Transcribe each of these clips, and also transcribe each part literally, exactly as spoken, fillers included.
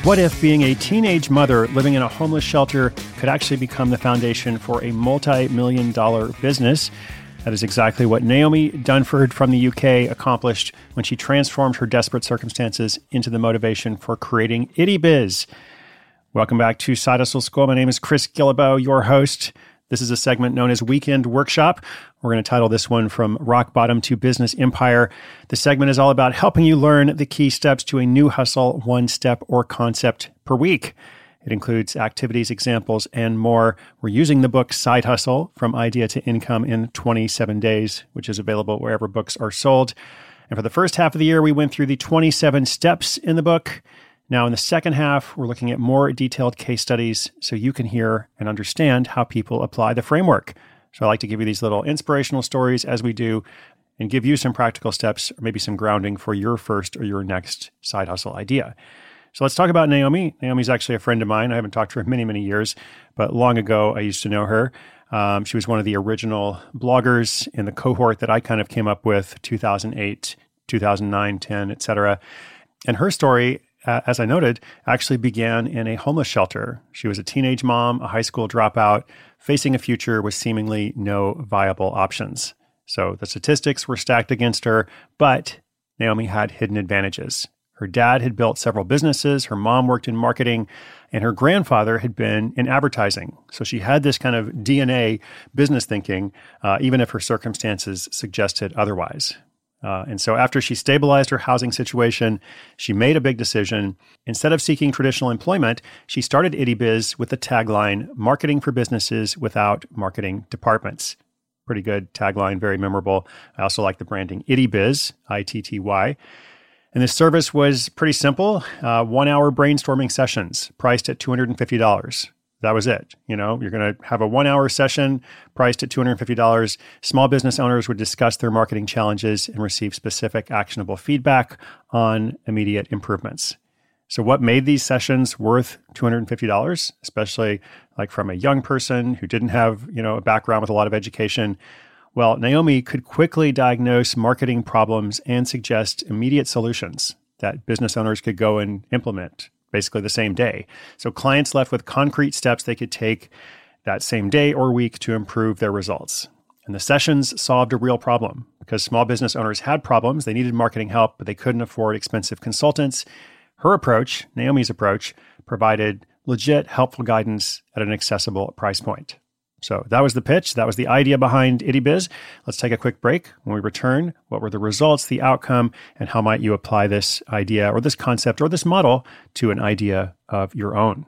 What if being a teenage mother living in a homeless shelter could actually become the foundation for a multi-million dollar business? That is exactly what Naomi Dunford from the U K accomplished when she transformed her desperate circumstances into the motivation for creating IttyBiz. Welcome back to Side Hustle School. My name is Chris Guillebeau, your host. This is a segment known as Weekend Workshop. We're going to title this one From Rock Bottom to Business Empire. The segment is all about helping you learn the key steps to a new hustle, one step or concept per week. It includes activities, examples, and more. We're using the book Side Hustle, From Idea to Income in twenty-seven days, which is available wherever books are sold. And for the first half of the year, we went through the twenty-seven steps in the book. Now, in the second half, we're looking at more detailed case studies so you can hear and understand how people apply the framework. So I like to give you these little inspirational stories as we do and give you some practical steps or maybe some grounding for your first or your next side hustle idea. So let's talk about Naomi. Naomi's actually a friend of mine. I haven't talked to her in many, many years, but long ago I used to know her. Um, she was one of the original bloggers in the cohort that I kind of came up with, two thousand eight, two thousand nine, ten, et cetera. And her story, Uh, as I noted, actually began in a homeless shelter. She was a teenage mom, a high school dropout, facing a future with seemingly no viable options. So the statistics were stacked against her, but Naomi had hidden advantages. Her dad had built several businesses, her mom worked in marketing, and her grandfather had been in advertising. So she had this kind of D N A business thinking, uh, even if her circumstances suggested otherwise. Uh, and so after she stabilized her housing situation, she made a big decision. Instead of seeking traditional employment, she started IttyBiz with the tagline, marketing for businesses without marketing departments. Pretty good tagline, very memorable. I also like the branding IttyBiz, I T T Y. And this service was pretty simple, uh, one-hour brainstorming sessions priced at two hundred fifty dollars. That was it. You know, you're going to have a one-hour session priced at two hundred fifty dollars. Small business owners would discuss their marketing challenges and receive specific actionable feedback on immediate improvements. So what made these sessions worth two hundred fifty dollars, especially like from a young person who didn't have, you know, a background with a lot of education? Well, Naomi could quickly diagnose marketing problems and suggest immediate solutions that business owners could go and implement basically the same day. So clients left with concrete steps they could take that same day or week to improve their results. And the sessions solved a real problem because small business owners had problems. They needed marketing help, but they couldn't afford expensive consultants. Her approach, Naomi's approach, provided legit, helpful guidance at an accessible price point. So that was the pitch. That was the idea behind IttyBiz. Let's take a quick break. When we return, what were the results, the outcome, and how might you apply this idea or this concept or this model to an idea of your own?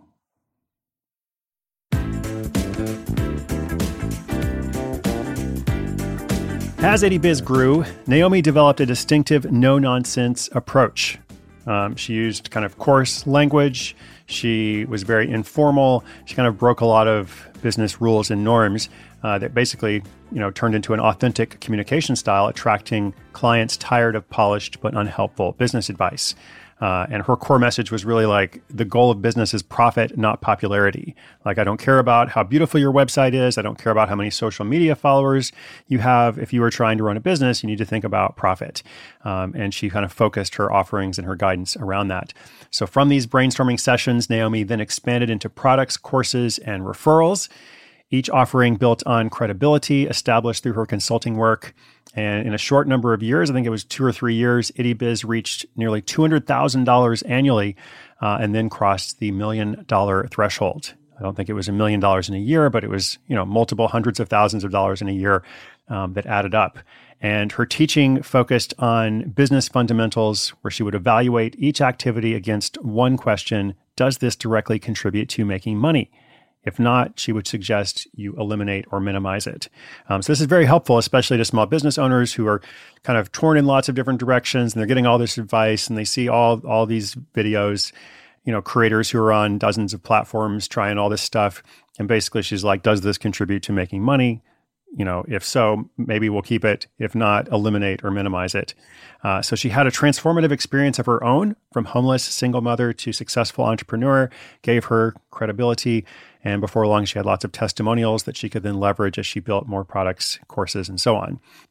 As IttyBiz grew, Naomi developed a distinctive no-nonsense approach. Um, she used kind of coarse language. She was very informal. She kind of broke a lot of business rules and norms uh, that basically, you know, turned into an authentic communication style, attracting clients tired of polished but unhelpful business advice. Uh, and her core message was really like, the goal of business is profit, not popularity. Like, I don't care about how beautiful your website is. I don't care about how many social media followers you have. If you are trying to run a business, you need to think about profit. Um, and she kind of focused her offerings and her guidance around that. So from these brainstorming sessions, Naomi then expanded into products, courses, and referrals. Each offering built on credibility established through her consulting work. And in a short number of years, I think it was two or three years, IttyBiz reached nearly two hundred thousand dollars annually uh, and then crossed the million dollar threshold. I don't think it was a million dollars in a year, but it was, you know, multiple hundreds of thousands of dollars in a year um, that added up. And her teaching focused on business fundamentals, where she would evaluate each activity against one question: does this directly contribute to making money? If not, she would suggest you eliminate or minimize it. Um, so this is very helpful, especially to small business owners who are kind of torn in lots of different directions, and they're getting all this advice, and they see all all these videos, you know, creators who are on dozens of platforms trying all this stuff. And basically she's like, does this contribute to making money? You know, if so, maybe we'll keep it. If not, eliminate or minimize it. Uh, so she had a transformative experience of her own, from homeless single mother to successful entrepreneur, gave her credibility. And before long, she had lots of testimonials that she could then leverage as she built more products, courses, and so on.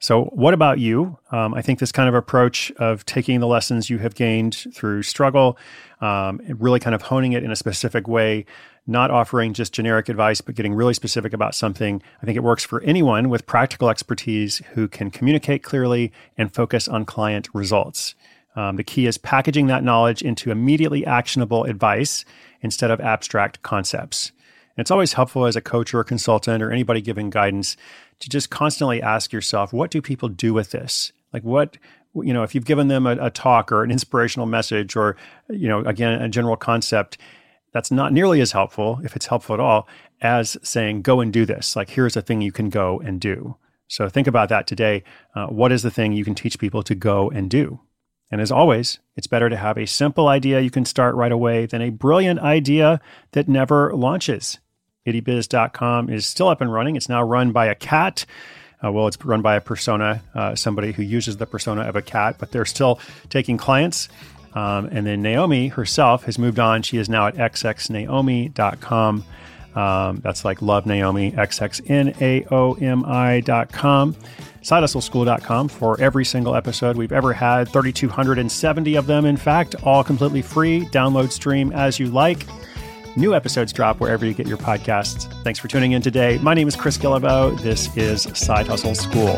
So what about you? Um, I think this kind of approach of taking the lessons you have gained through struggle, um, and really kind of honing it in a specific way, not offering just generic advice, but getting really specific about something. I think it works for anyone with practical expertise who can communicate clearly and focus on client results. Um, the key is packaging that knowledge into immediately actionable advice instead of abstract concepts. And it's always helpful as a coach or a consultant or anybody giving guidance to just constantly ask yourself, what do people do with this? Like what, you know, if you've given them a, a talk or an inspirational message or, you know, again, a general concept, that's not nearly as helpful, if it's helpful at all, as saying, go and do this. Like, here's a thing you can go and do. So think about that today. Uh, what is the thing you can teach people to go and do? And as always, it's better to have a simple idea you can start right away than a brilliant idea that never launches. itty biz dot com is still up and running. It's now run by a cat. Uh, well, it's run by a persona, uh, somebody who uses the persona of a cat, but they're still taking clients. Um, and then Naomi herself has moved on. She is now at x x naomi dot com. Um, that's like Love Naomi, X X N A O M I dot com. side hustle school dot com for every single episode we've ever had, three thousand two hundred seventy of them, in fact, all completely free. Download, stream as you like. New episodes drop wherever you get your podcasts. Thanks for tuning in today. My name is Chris Guillebeau. This is Side Hustle School.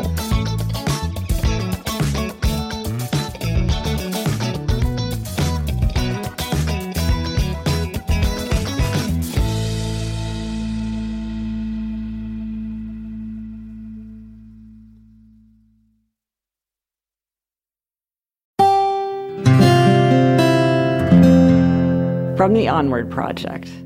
From the Onward Project.